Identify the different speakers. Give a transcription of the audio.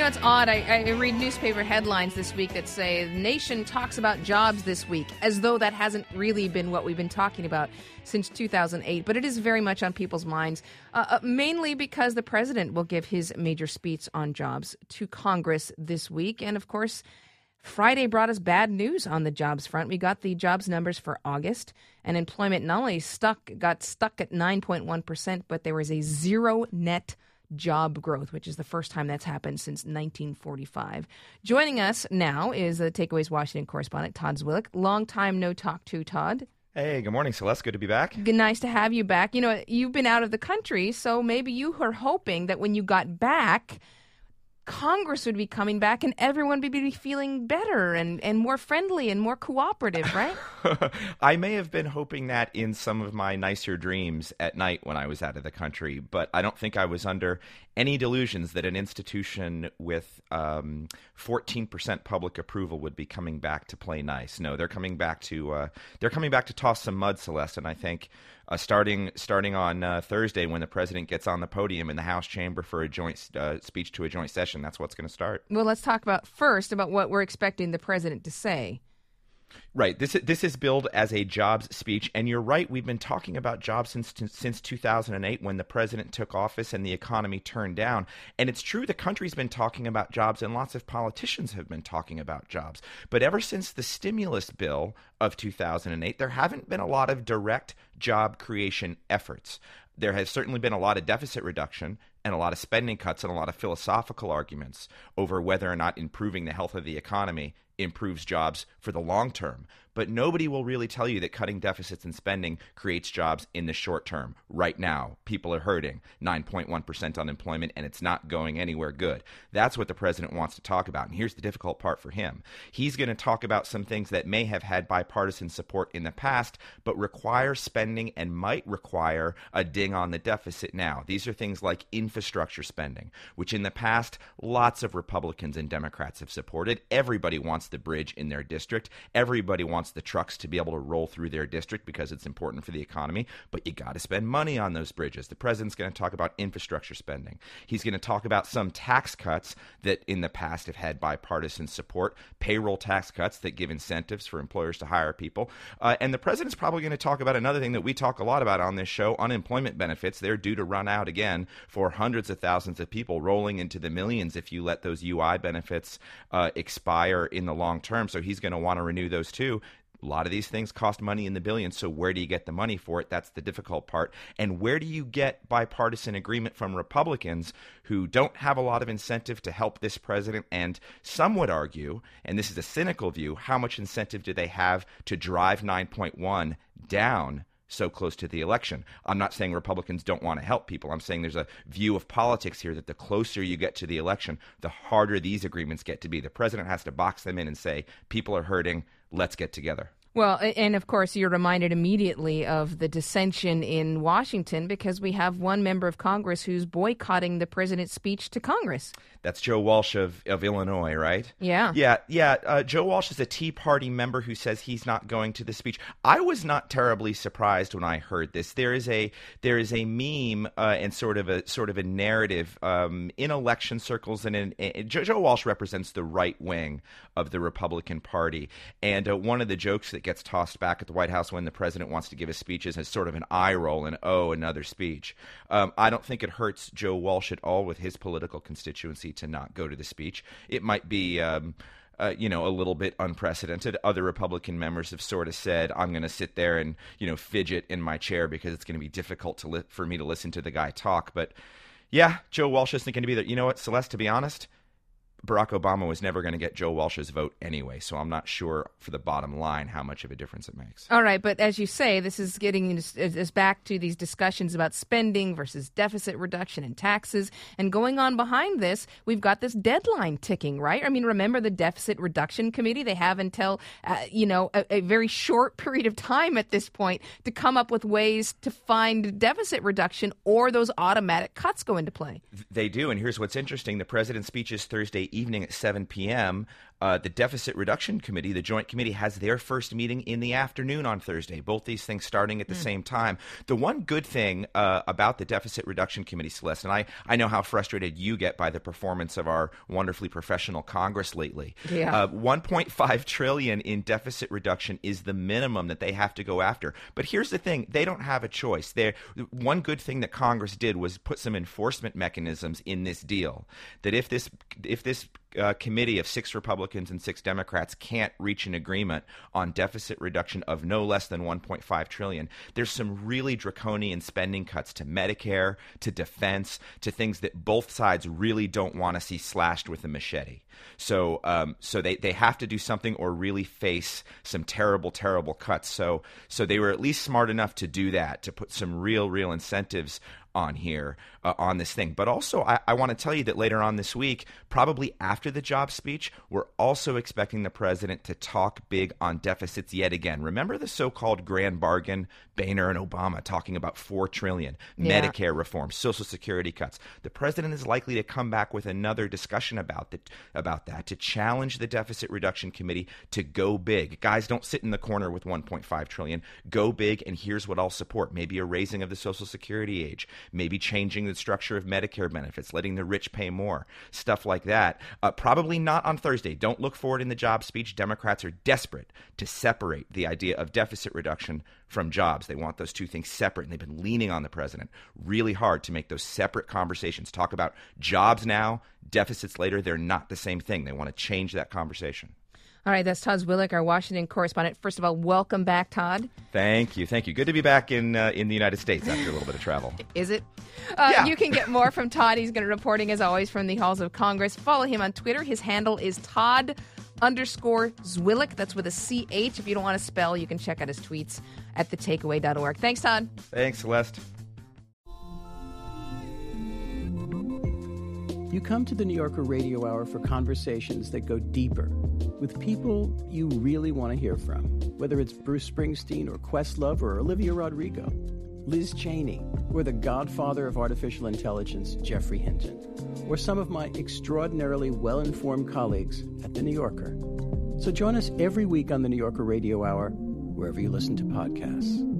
Speaker 1: know, it's odd. I read newspaper headlines this week that say the nation talks about jobs this week, as though that hasn't really been what we've been talking about since 2008. But it is very much on people's minds, mainly because the president will give his major speech on jobs to Congress this week. And, of course, Friday brought us bad news on the jobs front. We got the jobs numbers for August, and employment not only got stuck at 9.1%, but there was a zero net job growth, which is the first time that's happened since 1945. Joining us now is the Takeaways Washington correspondent, Todd Zwillich. Long time no talk to, Todd.
Speaker 2: Hey, good morning, Celeste. Good to be back.
Speaker 1: Nice to have you back. You know, you've been out of the country, so maybe you were hoping that when you got back, Congress would be coming back and everyone would be feeling better and more friendly and more cooperative, right?
Speaker 2: I may have been hoping that in some of my nicer dreams at night when I was out of the country, but I don't think I was under any delusions that an institution with 14% public approval would be coming back to play nice. No, they're coming back to toss some mud, Celeste, and I think starting on Thursday when the president gets on the podium in the House chamber for a joint speech to a joint session, that's what's going to start.
Speaker 1: Well, let's talk about what we're expecting the president to say.
Speaker 2: Right. This is billed as a jobs speech. And you're right. We've been talking about jobs since 2008 when the president took office and the economy turned down. And it's true, the country's been talking about jobs and lots of politicians have been talking about jobs. But ever since the stimulus bill of 2008, there haven't been a lot of direct job creation efforts. There has certainly been a lot of deficit reduction and a lot of spending cuts and a lot of philosophical arguments over whether or not improving the health of the economy improves jobs for the long term. But nobody will really tell you that cutting deficits and spending creates jobs in the short term. Right now, people are hurting, 9.1% unemployment, and it's not going anywhere good. That's what the president wants to talk about. And here's the difficult part for him. He's going to talk about some things that may have had bipartisan support in the past, but require spending and might require a ding on the deficit now. These are things like infrastructure spending, which in the past, lots of Republicans and Democrats have supported. Everybody wants the bridge in their district. Everybody wants the trucks to be able to roll through their district because it's important for the economy, but you got to spend money on those bridges. The president's going to talk about infrastructure spending. He's going to talk about some tax cuts that in the past have had bipartisan support, payroll tax cuts that give incentives for employers to hire people. And the president's probably going to talk about another thing that we talk a lot about on this show, unemployment benefits. They're due to run out again for hundreds of thousands of people, rolling into the millions if you let those UI benefits expire in the long term. So he's going to want to renew those too. A lot of these things cost money in the billions, so where do you get the money for it? That's the difficult part. And where do you get bipartisan agreement from Republicans who don't have a lot of incentive to help this president? And some would argue, and this is a cynical view, how much incentive do they have to drive 9.1 down so close to the election? I'm not saying Republicans don't want to help people. I'm saying there's a view of politics here that the closer you get to the election, the harder these agreements get to be. The president has to box them in and say, people are hurting, let's get together.
Speaker 1: Well, and of course, you're reminded immediately of the dissension in Washington because we have one member of Congress who's boycotting the president's speech to Congress.
Speaker 2: That's Joe Walsh of Illinois, right?
Speaker 1: Yeah.
Speaker 2: Yeah. Joe Walsh is a Tea Party member who says he's not going to the speech. I was not terribly surprised when I heard this. There is a meme and sort of a narrative in election circles, and Joe Walsh represents the right wing of the Republican Party. And one of the jokes that gets tossed back at the White House when the president wants to give a speech is sort of an eye roll and, oh, another speech. I don't think it hurts Joe Walsh at all with his political constituency to not go to the speech. It might be a little bit unprecedented. Other Republican members have sort of said, I'm going to sit there and, fidget in my chair because it's going to be difficult for me to listen to the guy talk. But yeah, Joe Walsh isn't going to be there. You know what, Celeste, to be honest, Barack Obama was never going to get Joe Walsh's vote anyway, so I'm not sure for the bottom line how much of a difference it makes.
Speaker 1: All right, but as you say, this is getting us back to these discussions about spending versus deficit reduction and taxes. And going on behind this, we've got this deadline ticking, right? I mean, remember the Deficit Reduction Committee? They have until, a very short period of time at this point to come up with ways to find deficit reduction or those automatic cuts go into play.
Speaker 2: They do, and here's what's interesting. The president's speech is Thursday evening at 7 p.m., The Deficit Reduction Committee, the Joint Committee, has their first meeting in the afternoon on Thursday. Both these things starting at the same time. The one good thing about the Deficit Reduction Committee, Celeste, and I know how frustrated you get by the performance of our wonderfully professional Congress lately.
Speaker 1: Yeah.
Speaker 2: $1.5 trillion in deficit reduction is the minimum that they have to go after. But here's the thing. They don't have a choice. One good thing that Congress did was put some enforcement mechanisms in this deal, that if this committee of 6 Republicans and 6 Democrats can't reach an agreement on deficit reduction of no less than $1.5 trillion, there's some really draconian spending cuts to Medicare, to defense, to things that both sides really don't want to see slashed with a machete. So they have to do something or really face some terrible, terrible cuts. So they were at least smart enough to do that, to put some real incentives on here, on this thing. But also, I want to tell you that later on this week, probably after the job speech, we're also expecting the president to talk big on deficits yet again. Remember the so-called grand bargain, Boehner and Obama talking about $4 trillion, Medicare reform, Social Security cuts. The president is likely to come back with another discussion about that, to challenge the Deficit Reduction Committee to go big. Guys, don't sit in the corner with $1.5 trillion. Go big, and here's what I'll support. Maybe a raising of the Social Security age, maybe changing the structure of Medicare benefits, letting the rich pay more, stuff like that. Probably not on Thursday. Don't look for it in the job speech. Democrats are desperate to separate the idea of deficit reduction from jobs. They want those two things separate, and they've been leaning on the president really hard to make those separate conversations. Talk about jobs now, deficits later. They're not the same thing. They want to change that conversation.
Speaker 1: All right, that's Todd Zwillich, our Washington correspondent. First of all, welcome back, Todd.
Speaker 2: Thank you. Good to be back in the United States after a little bit of travel.
Speaker 1: Is it?
Speaker 2: Yeah.
Speaker 1: You can get more from Todd. He's going to be reporting, as always, from the halls of Congress. Follow him on Twitter. His handle is Todd_Zwillich. That's with a CH. If you don't want to spell, you can check out his tweets at thetakeaway.org. Thanks, Todd.
Speaker 2: Thanks, Celeste.
Speaker 3: You come to the New Yorker Radio Hour for conversations that go deeper with people you really want to hear from, whether it's Bruce Springsteen or Questlove or Olivia Rodrigo, Liz Cheney, or the godfather of artificial intelligence, Jeffrey Hinton, or some of my extraordinarily well-informed colleagues at The New Yorker. So join us every week on the New Yorker Radio Hour, wherever you listen to podcasts.